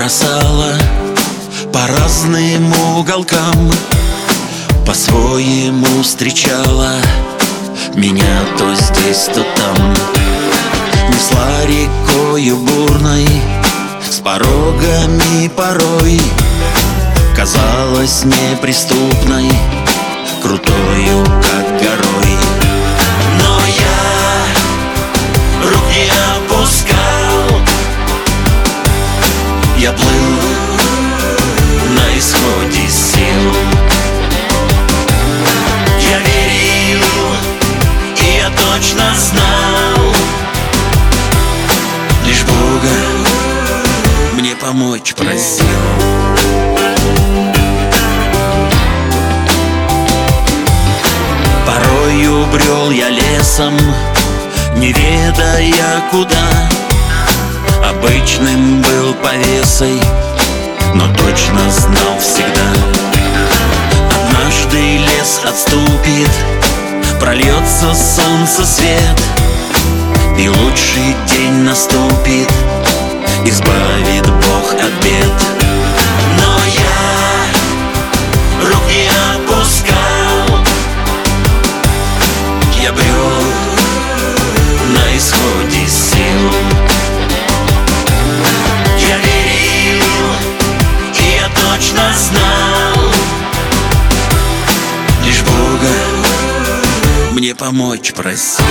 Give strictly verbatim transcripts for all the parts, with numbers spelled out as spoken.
бросала по разным уголкам, по-своему встречала меня то здесь, то там. Несла рекою бурной, с порогами порой казалась неприступной, крутою, как горой. Но я рук не опускал, я плыл на исходе сил. Я верил, и я точно знал, лишь Бога мне помочь просил. Порою брел я лесом, не ведая куда. Обычным был повесой, но точно знал всегда: однажды лес отступит, прольется солнце свет, и лучший день наступит, избавит Бог от бед. Но я рук не опускал, я брел на исходе сил. Я верил, и я точно знал, лишь Бога мне помочь просил.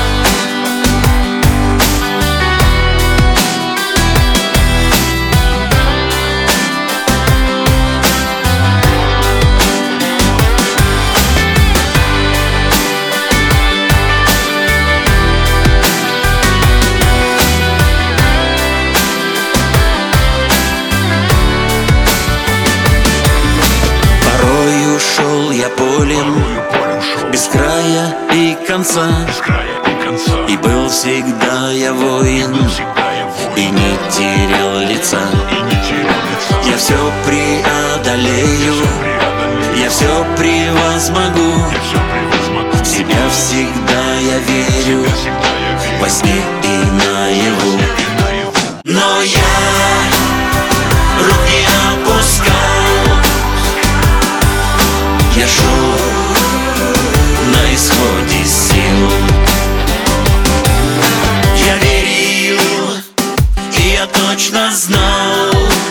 Шел я полем без края и конца, и был всегда я воин, и не терял лица. Я все преодолею, я все превозмогу, в себя всегда я верю, во сне и наяву. Но я рук не опускал, я шел на исходе сил. Я верил, и я точно знал,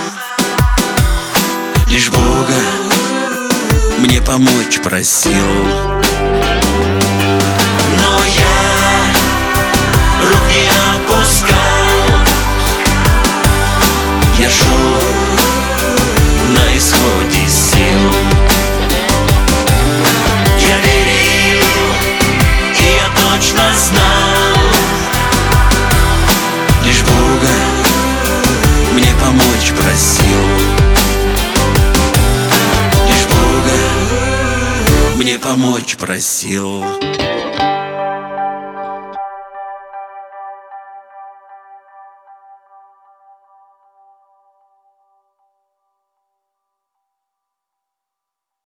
лишь Бога мне помочь просил. Но я рук не опускал, я шел на исходе сил. Я верил, и я точно знал, лишь Бога мне помочь просил. Лишь Бога мне помочь просил.